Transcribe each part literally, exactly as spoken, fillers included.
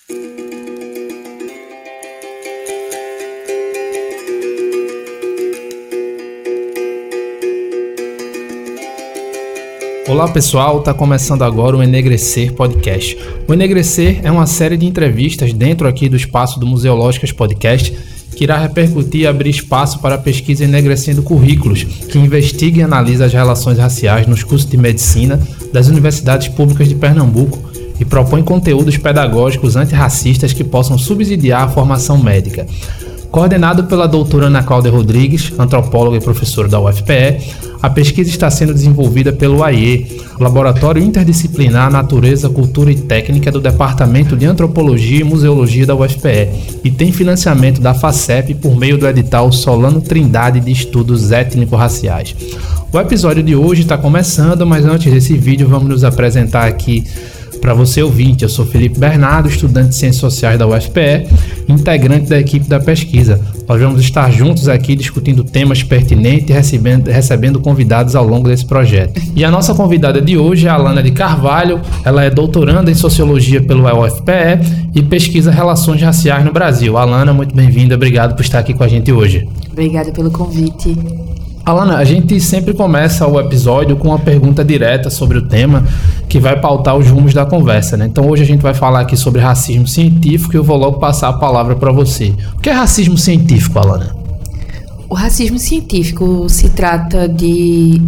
Olá pessoal, está começando agora o Enegrecer Podcast. O Enegrecer é uma série de entrevistas dentro aqui do espaço do Museológicas Podcast que irá repercutir e abrir espaço para a pesquisa Enegrecendo Currículos, que investiga e analisa as relações raciais nos cursos de medicina das universidades públicas de Pernambuco e propõe conteúdos pedagógicos antirracistas que possam subsidiar a formação médica. Coordenado pela doutora Ana Cláudia Rodrigues, antropóloga e professora da U F P E, a pesquisa está sendo desenvolvida pelo A I E, Laboratório Interdisciplinar Natureza, Cultura e Técnica do Departamento de Antropologia e Museologia da U F P E e tem financiamento da FACEP por meio do edital Solano Trindade de Estudos Étnico-Raciais. O episódio de hoje está começando, mas antes desse vídeo vamos nos apresentar aqui para você ouvinte. Eu sou Felipe Bernardo, estudante de Ciências Sociais da U F P E, integrante da equipe da pesquisa. Nós vamos estar juntos aqui discutindo temas pertinentes e recebendo, recebendo convidados ao longo desse projeto. E a nossa convidada de hoje é a Alana de Carvalho. Ela é doutoranda em Sociologia pelo U F P E e pesquisa relações raciais no Brasil. Alana, muito bem-vinda. Obrigado por estar aqui com a gente hoje. Obrigada pelo convite. Alana, a gente sempre começa o episódio com uma pergunta direta sobre o tema que vai pautar os rumos da conversa, né? Então hoje a gente vai falar aqui sobre racismo científico e eu vou logo passar a palavra para você. O que é racismo científico, Alana? O racismo científico se trata de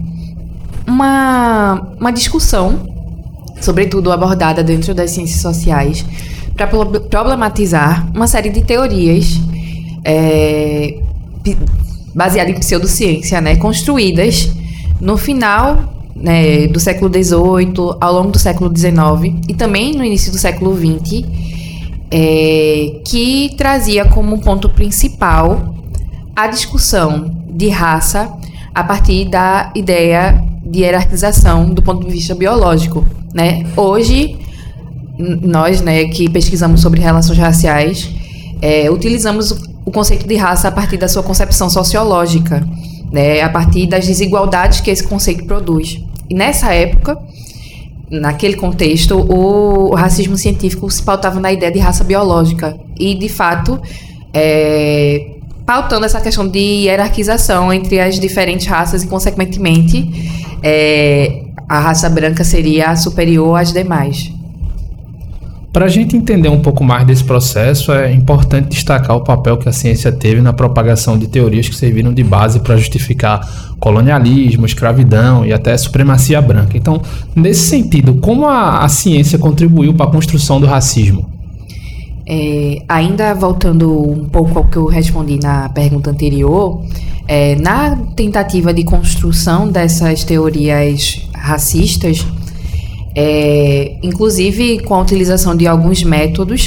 uma, uma discussão, sobretudo abordada dentro das ciências sociais, para problematizar uma série de teorias é, baseada em pseudociência, né, construídas no final, né, do século dezoito, ao longo do século dezenove e também no início do século vinte, é, que trazia como ponto principal a discussão de raça a partir da ideia de hierarquização do ponto de vista biológico, né? Hoje, nós, né, que pesquisamos sobre relações raciais, é, utilizamos o conceito de raça a partir da sua concepção sociológica, né, a partir das desigualdades que esse conceito produz. E nessa época, naquele contexto, o, o racismo científico se pautava na ideia de raça biológica e, de fato, é, pautando essa questão de hierarquização entre as diferentes raças e, consequentemente, é, a raça branca seria superior às demais. Para a gente entender um pouco mais desse processo, é importante destacar o papel que a ciência teve na propagação de teorias que serviram de base para justificar colonialismo, escravidão e até supremacia branca. Então, nesse sentido, como a, a ciência contribuiu para a construção do racismo? É, ainda voltando um pouco ao que eu respondi na pergunta anterior, é, na tentativa de construção dessas teorias racistas, É, inclusive com a utilização de alguns métodos,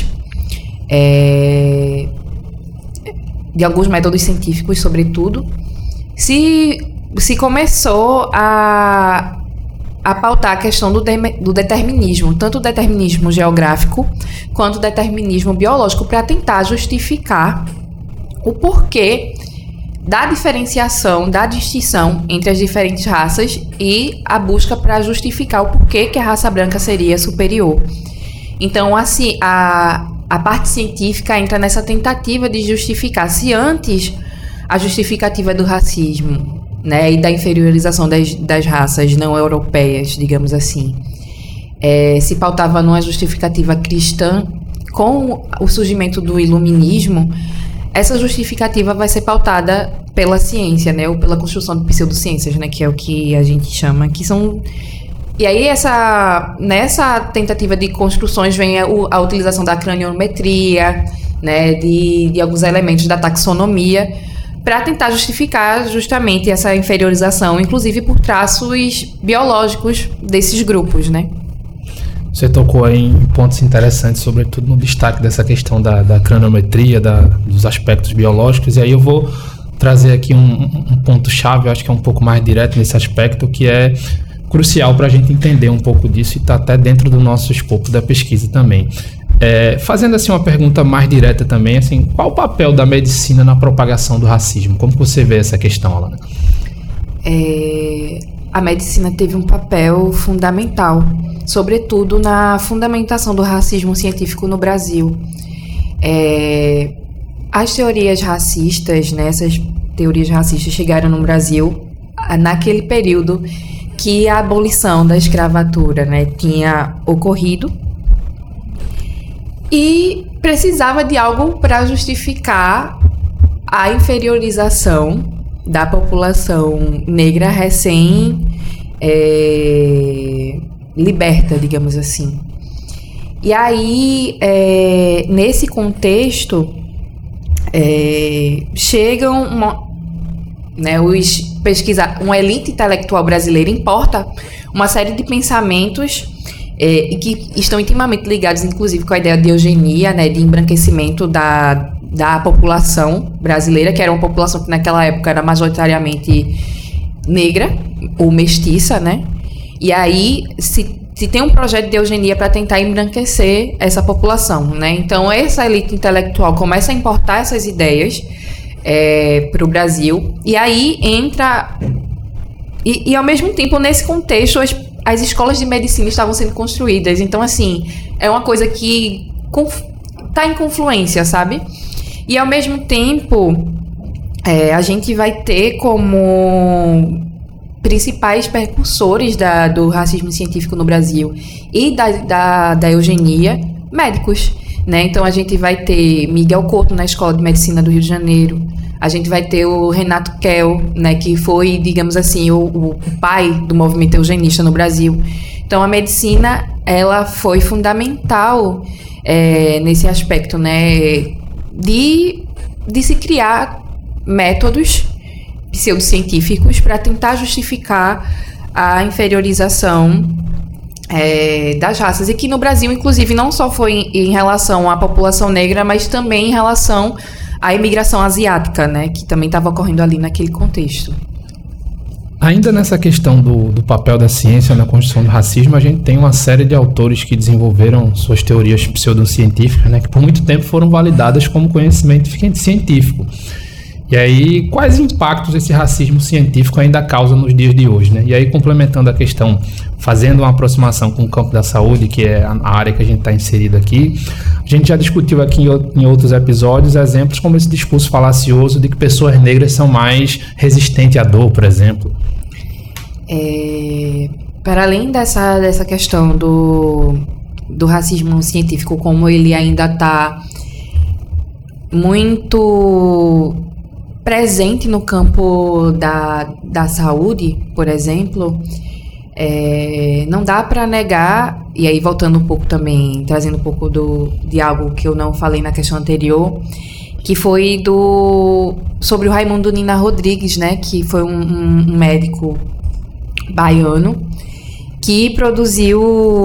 é, de alguns métodos científicos, sobretudo, se, se começou a, a pautar a questão do, de, do determinismo, tanto o determinismo geográfico quanto o determinismo biológico, para tentar justificar o porquê da diferenciação, da distinção entre as diferentes raças e a busca para justificar o porquê que a raça branca seria superior. Então, assim, a, a parte científica entra nessa tentativa de justificar. Se antes a justificativa do racismo, né, e da inferiorização das, das raças não europeias, digamos assim, é, se pautava numa justificativa cristã, com o surgimento do iluminismo, essa justificativa vai ser pautada pela ciência, né, ou pela construção de pseudociências, né, que é o que a gente chama, que são... E aí, essa, nessa tentativa de construções vem a, a utilização da craniometria, né, de, de alguns elementos da taxonomia, para tentar justificar justamente essa inferiorização, inclusive por traços biológicos desses grupos, né. Você tocou aí em pontos interessantes, sobretudo no destaque dessa questão da, da craniometria, da, dos aspectos biológicos, e aí eu vou trazer aqui um, um ponto-chave, eu acho que é um pouco mais direto nesse aspecto, que é crucial para a gente entender um pouco disso e está até dentro do nosso escopo da pesquisa também. É, fazendo assim uma pergunta mais direta também, assim, qual o papel da medicina na propagação do racismo? Como você vê essa questão, Alana? É, a medicina teve um papel fundamental sobretudo na fundamentação do racismo científico no Brasil. É, as teorias racistas, né, essas teorias racistas chegaram no Brasil naquele período que a abolição da escravatura, né, tinha ocorrido e precisava de algo para justificar a inferiorização da população negra recém é, liberta, digamos assim. E aí, é, nesse contexto, é, chegam uma, né, os pesquisa, uma elite intelectual brasileira importa uma série de pensamentos é, e que estão intimamente ligados, inclusive, com a ideia de eugenia, né, de embranquecimento da, da população brasileira, que era uma população que naquela época era majoritariamente negra ou mestiça, né? E aí se, se tem um projeto de eugenia para tentar embranquecer essa população, né? Então essa elite intelectual começa a importar essas ideias é, para o Brasil, e aí entra e, e ao mesmo tempo nesse contexto as, as escolas de medicina estavam sendo construídas. Então assim, é uma coisa que conf, tá em confluência, sabe? E ao mesmo tempo é, a gente vai ter como principais percursores da, do racismo científico no Brasil e da, da, da eugenia, médicos, né? Então a gente vai ter Miguel Couto na Escola de Medicina do Rio de Janeiro, a gente vai ter o Renato Kell, né, que foi, digamos assim, o, o pai do movimento eugenista no Brasil. Então a medicina, ela foi fundamental é, nesse aspecto, né, de, de se criar métodos pseudocientíficos para tentar justificar a inferiorização é, das raças, e que no Brasil, inclusive, não só foi em, em relação à população negra, mas também em relação à imigração asiática, né, que também estava ocorrendo ali naquele contexto. Ainda nessa questão do, do papel da ciência na construção do racismo, a gente tem uma série de autores que desenvolveram suas teorias pseudocientíficas, né, que por muito tempo foram validadas como conhecimento científico. E aí, quais impactos esse racismo científico ainda causa nos dias de hoje, né? E aí, complementando a questão, fazendo uma aproximação com o campo da saúde, que é a área que a gente está inserido aqui, a gente já discutiu aqui em outros episódios exemplos como esse discurso falacioso de que pessoas negras são mais resistentes à dor, por exemplo. É, para além dessa, dessa questão do, do racismo científico, como ele ainda está muito presente no campo da, da saúde, por exemplo, é, não dá para negar, e aí voltando um pouco também, trazendo um pouco do, de algo que eu não falei na questão anterior, que foi do sobre o Raimundo Nina Rodrigues, né, que foi um, um médico baiano que produziu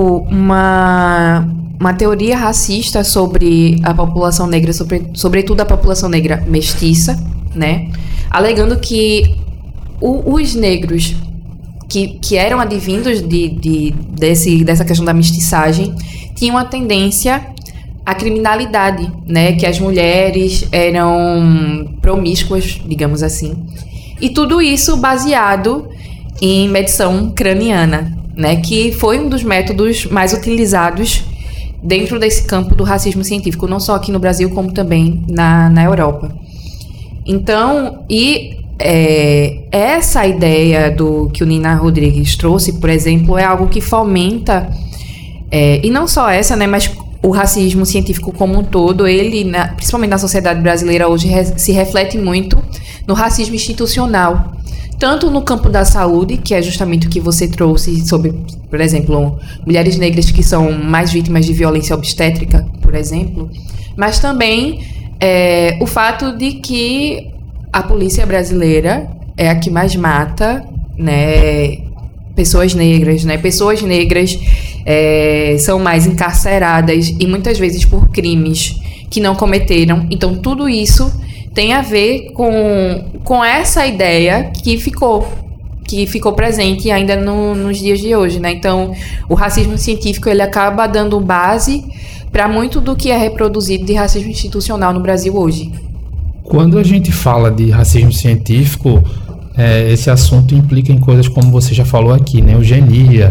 uma, uma teoria racista sobre a população negra, sobre, sobretudo a população negra mestiça, né, alegando que o, os negros que, que eram advindos de, de, desse, dessa questão da mestiçagem tinham uma tendência à criminalidade, né, que as mulheres eram promíscuas, digamos assim, e tudo isso baseado em medição craniana, né, que foi um dos métodos mais utilizados dentro desse campo do racismo científico, não só aqui no Brasil, como também na, na Europa. Então, e é, essa ideia do que o Nina Rodrigues trouxe, por exemplo, é algo que fomenta, é, e não só essa, né, mas o racismo científico como um todo, ele, na, principalmente na sociedade brasileira hoje, re, se reflete muito no racismo institucional, tanto no campo da saúde, que é justamente o que você trouxe sobre, por exemplo, mulheres negras que são mais vítimas de violência obstétrica, por exemplo, mas também É, o fato de que a polícia brasileira é a que mais mata, né, pessoas negras, né? Pessoas negras é, são mais encarceradas e muitas vezes por crimes que não cometeram. Então tudo isso tem a ver com, com essa ideia que ficou, que ficou presente ainda no, nos dias de hoje, né? Então o racismo científico, ele acaba dando base para muito do que é reproduzido de racismo institucional no Brasil hoje. Quando a gente fala de racismo científico, é, esse assunto implica em coisas como você já falou aqui, né? Eugenia,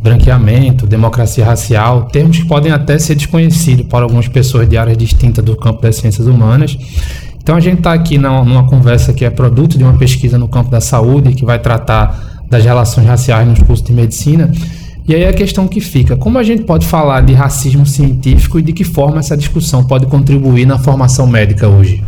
branqueamento, democracia racial, termos que podem até ser desconhecidos para algumas pessoas de áreas distintas do campo das ciências humanas. Então a gente está aqui numa, numa conversa que é produto de uma pesquisa no campo da saúde, que vai tratar das relações raciais nos cursos de medicina. E aí a questão que fica, como a gente pode falar de racismo científico e de que forma essa discussão pode contribuir na formação médica hoje?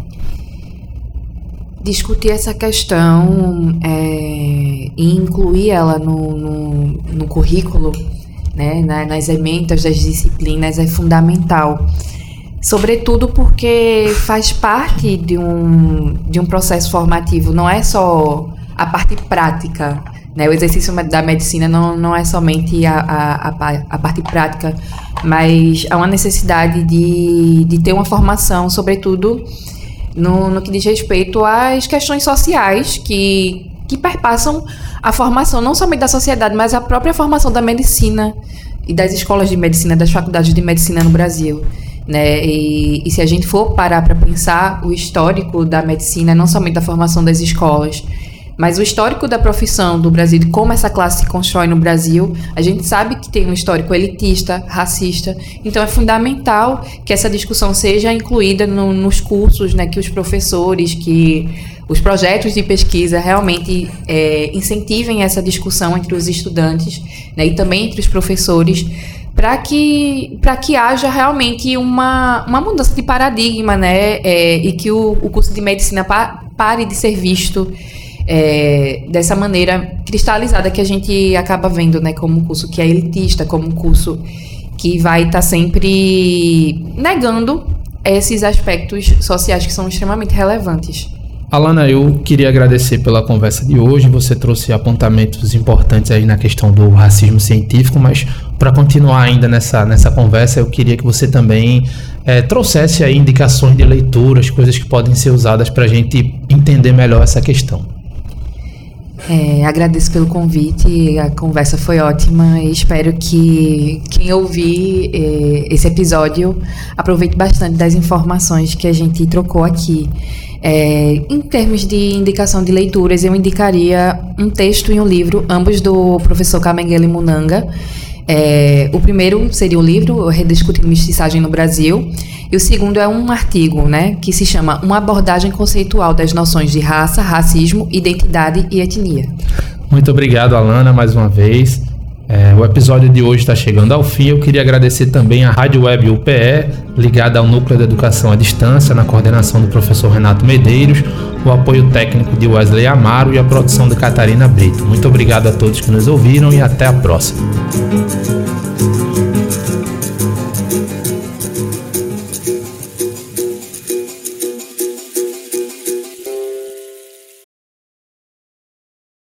Discutir essa questão é, e incluir ela no, no, no currículo, né, nas ementas das disciplinas é fundamental. Sobretudo porque faz parte de um, de um processo formativo, não é só a parte prática, né? O exercício da medicina não, não é somente a, a, a, a parte prática, mas há uma necessidade de, de ter uma formação, sobretudo no, no que diz respeito às questões sociais que, que perpassam a formação, não somente da sociedade, mas a própria formação da medicina e das escolas de medicina, das faculdades de medicina no Brasil. Né? E, e se a gente for parar para pensar o histórico da medicina, não somente da formação das escolas, mas o histórico da profissão do Brasil, de como essa classe se constrói no Brasil, a gente sabe que tem um histórico elitista, racista. Então é fundamental que essa discussão seja incluída no, nos cursos, né, que os professores, que os projetos de pesquisa realmente é, incentivem essa discussão entre os estudantes, né, e também entre os professores, para que, para que haja realmente uma, uma mudança de paradigma, né? É, e que o, o curso de medicina pa, pare de ser visto é, dessa maneira cristalizada que a gente acaba vendo, né? Como um curso que é elitista, como um curso que vai estar tá sempre negando esses aspectos sociais que são extremamente relevantes. Alana, eu queria agradecer pela conversa de hoje. Você trouxe apontamentos importantes aí na questão do racismo científico, mas para continuar ainda nessa, nessa conversa, eu queria que você também é, trouxesse aí indicações de leituras, coisas que podem ser usadas para a gente entender melhor essa questão. É, agradeço pelo convite, a conversa foi ótima e espero que quem ouvir é, esse episódio aproveite bastante das informações que a gente trocou aqui. É, em termos de indicação de leituras, eu indicaria um texto e um livro, ambos do professor Kamengele Munanga. É, o primeiro seria o livro Rediscutindo Mestiçagem no Brasil, e o segundo é um artigo, né, que se chama Uma abordagem conceitual das noções de raça, racismo, identidade e etnia. Muito obrigado, Alana, mais uma vez. É, o episódio de hoje está chegando ao fim. Eu queria agradecer também à Rádio Web U P E, ligada ao Núcleo de Educação à Distância, na coordenação do professor Renato Medeiros, o apoio técnico de Wesley Amaro e a produção de Catarina Brito. Muito obrigado a todos que nos ouviram e até a próxima.